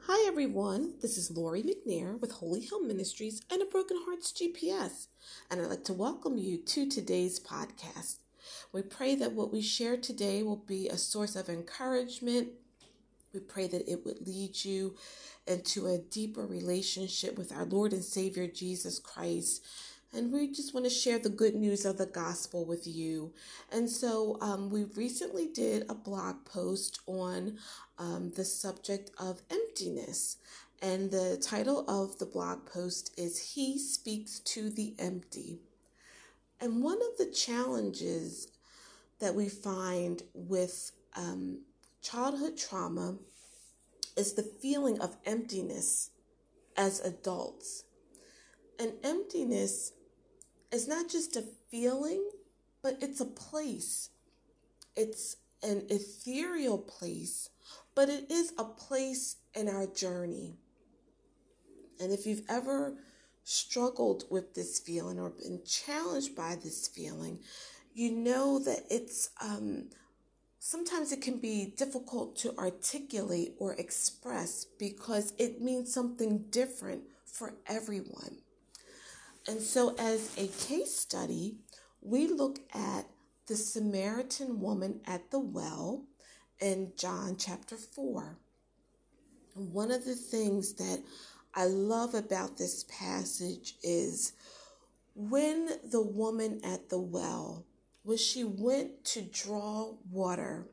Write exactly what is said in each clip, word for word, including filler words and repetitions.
Hi everyone, this is Lori McNair with Holy Hill Ministries and a Broken Hearts G P S, and I'd like to welcome you to today's podcast. We pray that what we share today will be a source of encouragement. We pray that it would lead you into a deeper relationship with our Lord and Savior Jesus Christ. And we just want to share the good news of the gospel with you. And so um, we recently did a blog post on um, the subject of emptiness. And the title of the blog post is He Speaks to the Empty. And one of the challenges that we find with um, childhood trauma is the feeling of emptiness as adults. And emptiness is not just a feeling, but it's a place. It's an ethereal place, but it is a place in our journey. And if you've ever struggled with this feeling or been challenged by this feeling, you know that it's um, sometimes it can be difficult to articulate or express because it means something different for everyone. And so as a case study, we look at the Samaritan woman at the well in John chapter four. And one of the things that I love about this passage is when the woman at the well, when she went to draw water,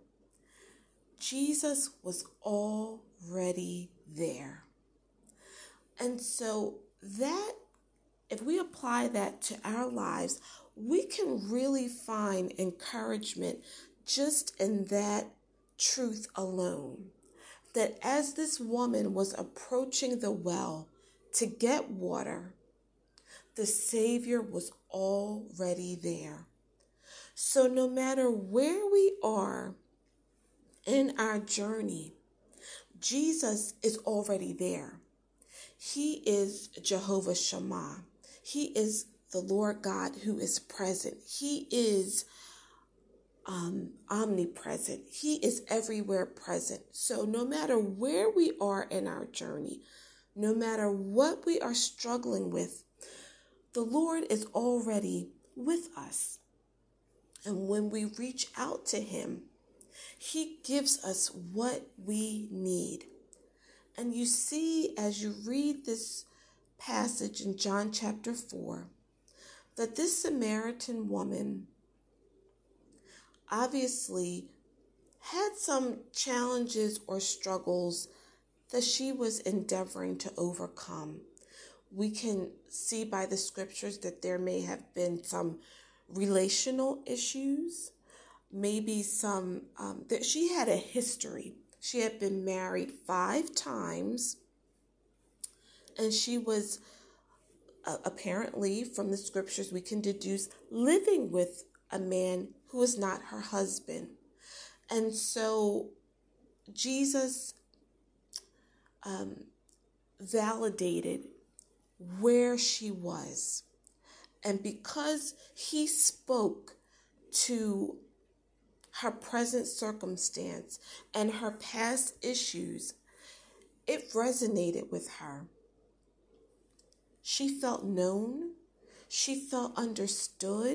Jesus was already there. And so that, if we apply that to our lives, we can really find encouragement just in that truth alone. That as this woman was approaching the well to get water, the Savior was already there. So no matter where we are in our journey, Jesus is already there. He is Jehovah Shammah. He is the Lord God who is present. He is um, omnipresent. He is everywhere present. So no matter where we are in our journey, no matter what we are struggling with, the Lord is already with us. And when we reach out to Him, He gives us what we need. And you see, as you read this passage in John chapter four, that this Samaritan woman obviously had some challenges or struggles that she was endeavoring to overcome. We can see by the scriptures that there may have been some relational issues, maybe some, um, that she had a history. She had been married five times, and she was uh, apparently, from the scriptures, we can deduce living with a man who is not her husband. And so Jesus um, validated where she was. And because He spoke to her present circumstance and her past issues, it resonated with her. She felt known. She felt understood.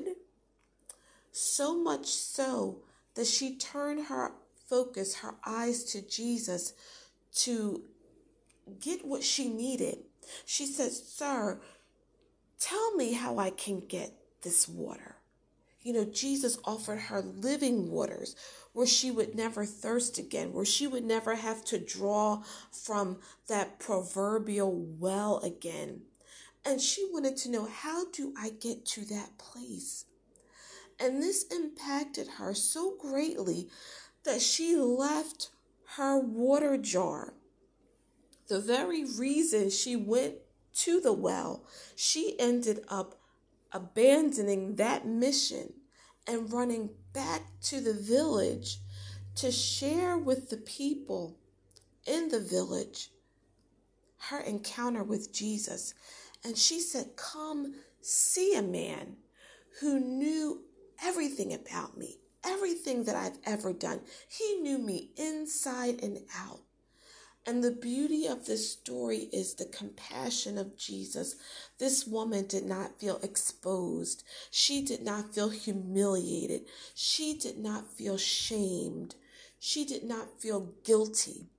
So much so that she turned her focus, her eyes to Jesus to get what she needed. She said, "Sir, tell me how I can get this water." You know, Jesus offered her living waters where she would never thirst again, where she would never have to draw from that proverbial well again. And she wanted to know, how do I get to that place? And this impacted her so greatly that she left her water jar. The very reason she went to the well, she ended up abandoning that mission and running back to the village to share with the people in the village her encounter with Jesus. And she said, "Come see a man who knew everything about me, everything that I've ever done. He knew me inside and out." And the beauty of this story is the compassion of Jesus. This woman did not feel exposed. She did not feel humiliated. She did not feel shamed. She did not feel guilty.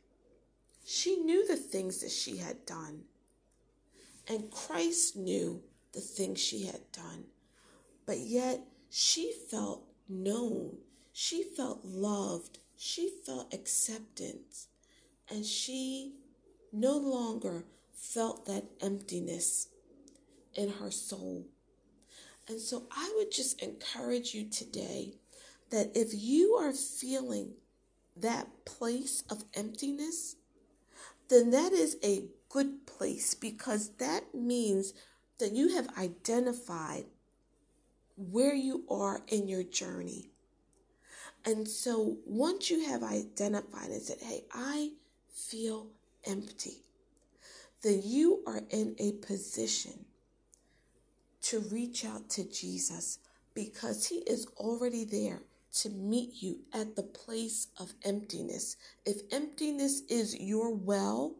She knew the things that she had done. And Christ knew the things she had done. But yet she felt known. She felt loved. She felt acceptance. And she no longer felt that emptiness in her soul. And so I would just encourage you today that if you are feeling that place of emptiness, then that is a good place, because that means that you have identified where you are in your journey. And so once you have identified and said, hey, I feel empty, then you are in a position to reach out to Jesus, because he is already there to meet you at the place of emptiness. If emptiness is your well,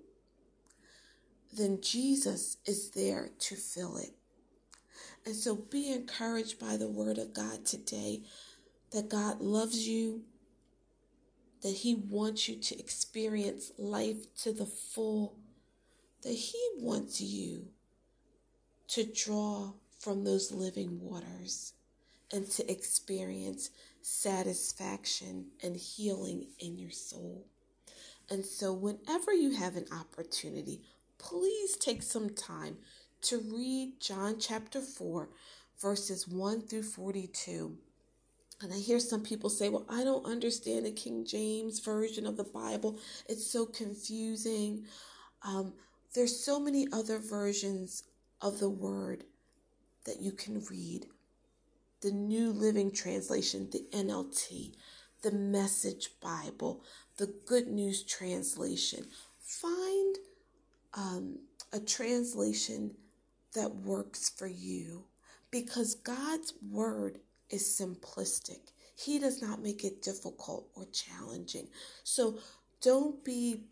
then Jesus is there to fill it. And so be encouraged by the word of God today, that God loves you, that he wants you to experience life to the full, that he wants you to draw from those living waters and to experience satisfaction and healing in your soul. And so whenever you have an opportunity, please take some time to read John chapter four, verses one through forty-two. And I hear some people say, well, I don't understand the King James version of the Bible. It's so confusing. Um, there's so many other versions of the word that you can read. The New Living Translation, the N L T, the Message Bible, the Good News Translation. Find um, a translation that works for you, because God's word is simplistic. He does not make it difficult or challenging. So don't be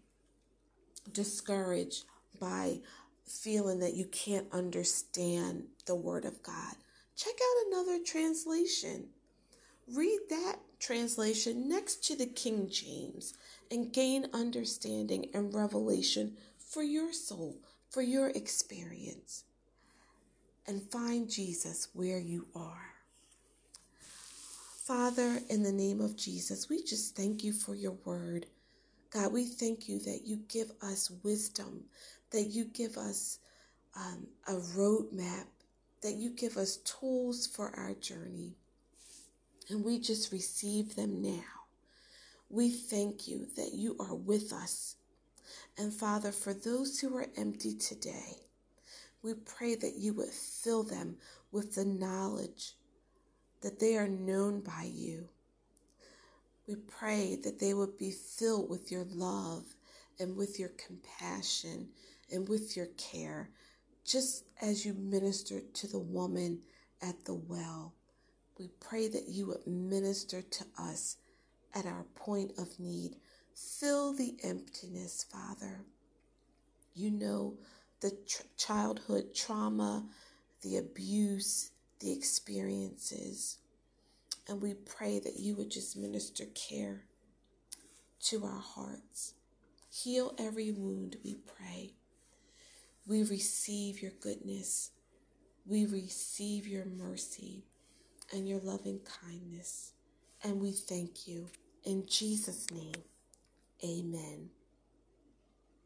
discouraged by feeling that you can't understand the word of God. Check out another translation. Read that translation next to the King James and gain understanding and revelation for your soul, for your experience. And find Jesus where you are. Father, in the name of Jesus, we just thank you for your word. God, we thank you that you give us wisdom, that you give us um, a roadmap, that you give us tools for our journey. And we just receive them now. We thank you that you are with us. And Father, for those who are empty today, we pray that you would fill them with the knowledge that they are known by you. We pray that they would be filled with your love and with your compassion and with your care, just as you ministered to the woman at the well. We pray that you would minister to us at our point of need. Fill the emptiness, Father. You know the tr- childhood trauma, the abuse, the experiences. And we pray that you would just minister care to our hearts. Heal every wound, we pray. We receive your goodness. We receive your mercy and your loving kindness. And we thank you. In Jesus' name, amen.